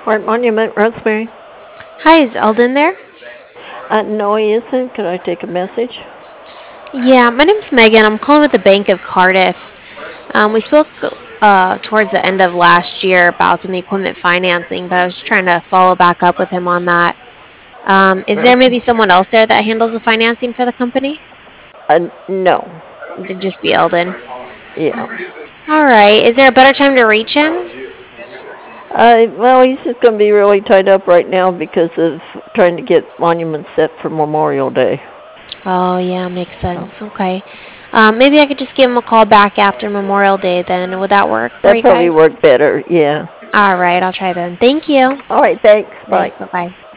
Art Monument, Rosemary. Hi, is Eldon there? No, he isn't. Could I take a message? Yeah, my name's Megan. I'm calling with the Bank of Cardiff. We spoke towards the end of last year about some equipment financing, but I was just trying to follow back up with him on that. Is there maybe someone else there that handles the financing for the company? No. It'd just be Eldon. Yeah. All right. Is there a better time to reach him? Well, he's just going to be really tied up right now because of trying to get monuments set for Memorial Day. Oh, yeah, makes So sense. Okay. Maybe I could just give him a call back after Memorial Day then. Would that work for that you probably guys? work better. Yeah. All right, I'll try then. Thank you. All right. Thanks. Bye. Thanks. Bye bye.